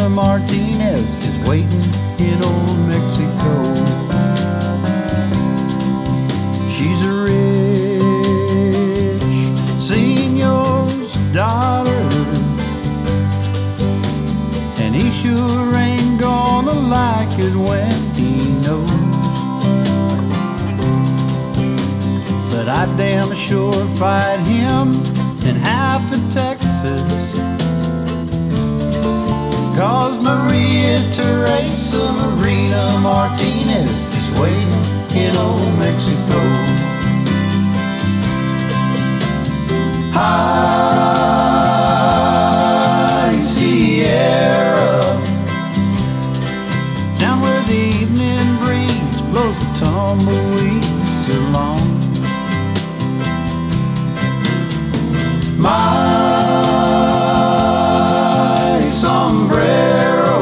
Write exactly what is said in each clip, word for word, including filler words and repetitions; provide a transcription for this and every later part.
Marina Martinez is waiting in old Mexico. She's a rich señor's daughter, and he sure ain't gonna like it when he knows. But I damn sure fight him in half of Texas, 'cause Maria Teresa Marina Martinez is waiting in old Mexico. High Sierra, down where the evening breeze blows the tumbleweeds along. My sombrero,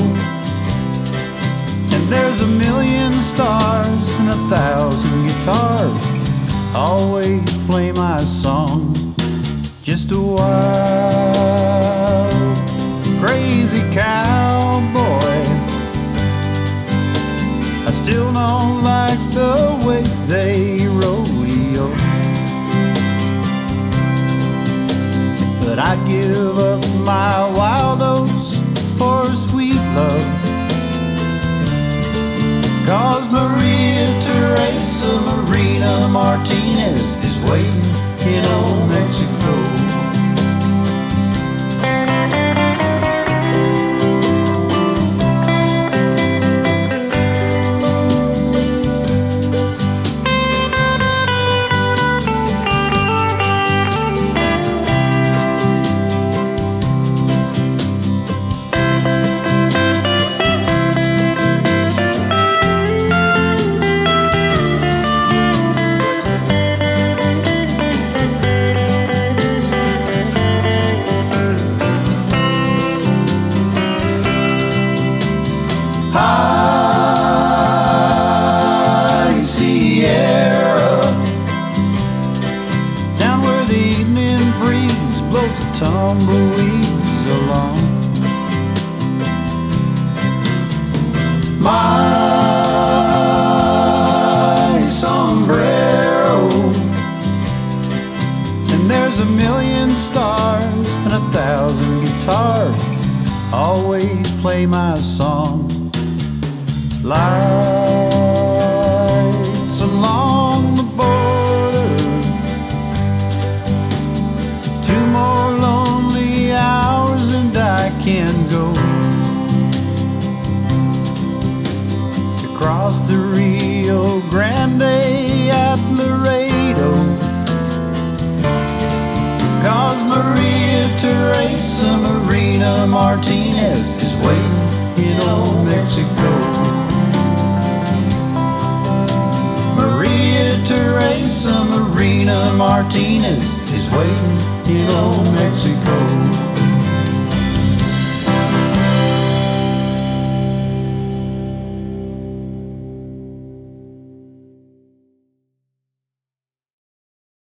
and there's a million stars and a thousand guitars always play my song. Just a wild, crazy cowboy. I still don't like the way they rodeo, but I'd give up my wild oats for sweet love, 'cause Maria Teresa Marina Martinez is waiting in old Mexico. High Sierra, down where the evening breeze blows the tumbleweeds along. My sombrero, and there's a million stars and a thousand guitars always play my song. Lights along the border, two more lonely hours and I can go to cross the Rio Grande at Laredo, 'cause Maria Teresa Marina Martinez is waiting in old Mexico. Maria Teresa Marina Martinez is waiting in old Mexico.